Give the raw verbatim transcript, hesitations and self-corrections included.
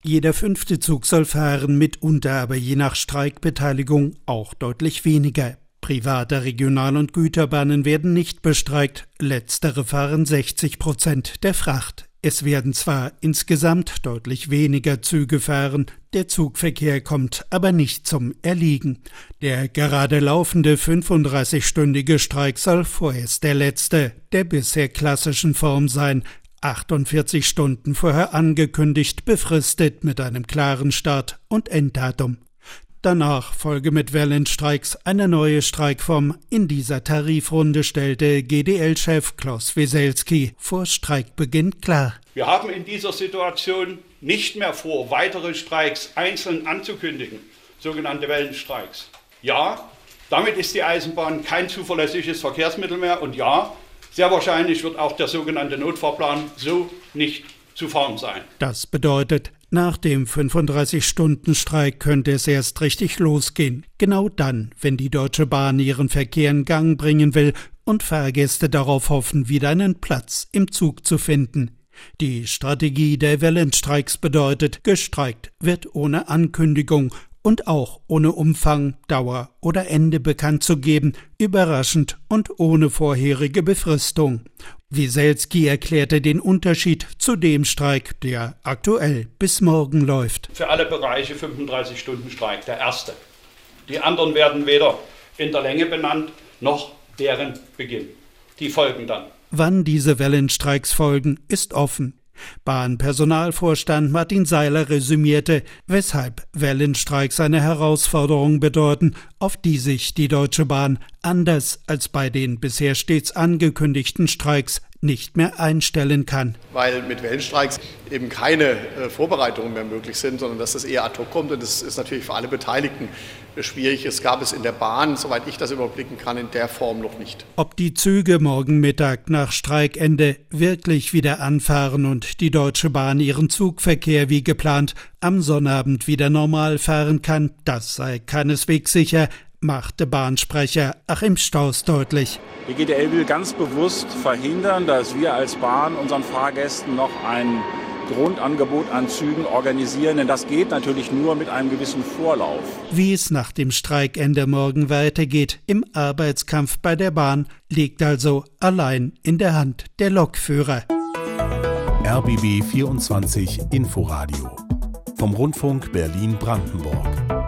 Jeder fünfte Zug soll fahren, mitunter aber je nach Streikbeteiligung auch deutlich weniger. Private Regional- und Güterbahnen werden nicht bestreikt, letztere fahren sechzig Prozent der Fracht. Es werden zwar insgesamt deutlich weniger Züge fahren, der Zugverkehr kommt aber nicht zum Erliegen. Der gerade laufende fünfunddreißigstündige Streik soll vorerst der letzte der bisher klassischen Form sein, achtundvierzig Stunden vorher angekündigt, befristet mit einem klaren Start- und Enddatum. Danach folge mit Wellenstreiks eine neue Streikform. In dieser Tarifrunde stellte G D L-Chef Klaus Weselski vor Streikbeginn klar. Wir haben in dieser Situation nicht mehr vor, weitere Streiks einzeln anzukündigen, sogenannte Wellenstreiks. Ja, damit ist die Eisenbahn kein zuverlässiges Verkehrsmittel mehr und ja, sehr wahrscheinlich wird auch der sogenannte Notfahrplan so nicht zu fahren sein. Das bedeutet, nach dem fünfunddreißig-Stunden-Streik könnte es erst richtig losgehen. Genau dann, wenn die Deutsche Bahn ihren Verkehr in Gang bringen will und Fahrgäste darauf hoffen, wieder einen Platz im Zug zu finden. Die Strategie der Wellenstreiks bedeutet, gestreikt wird ohne Ankündigung und auch ohne Umfang, Dauer oder Ende bekannt zu geben, überraschend und ohne vorherige Befristung. Weselski erklärte den Unterschied zu dem Streik, der aktuell bis morgen läuft. Für alle Bereiche fünfunddreißig Stunden Streik, der erste. Die anderen werden weder in der Länge benannt, noch deren Beginn. Die folgen dann. Wann diese Wellenstreiks folgen, ist offen. Bahnpersonalvorstand Martin Seiler resümierte, weshalb Wellenstreiks eine Herausforderung bedeuten, auf die sich die Deutsche Bahn, anders als bei den bisher stets angekündigten Streiks, nicht mehr einstellen kann. Weil mit Wellenstreiks eben keine äh, Vorbereitungen mehr möglich sind, sondern dass das eher ad hoc kommt und das ist natürlich für alle Beteiligten schwierig. Es gab es in der Bahn, soweit ich das überblicken kann, in der Form noch nicht. Ob die Züge morgen Mittag nach Streikende wirklich wieder anfahren und die Deutsche Bahn ihren Zugverkehr wie geplant am Sonnabend wieder normal fahren kann, das sei keineswegs sicher, machte Bahnsprecher Achim Stauß deutlich. Die G D L will ganz bewusst verhindern, dass wir als Bahn unseren Fahrgästen noch ein Grundangebot an Zügen organisieren, denn das geht natürlich nur mit einem gewissen Vorlauf. Wie es nach dem Streikende morgen weitergeht im Arbeitskampf bei der Bahn, liegt also allein in der Hand der Lokführer. R B B vierundzwanzig Inforadio vom Rundfunk Berlin-Brandenburg.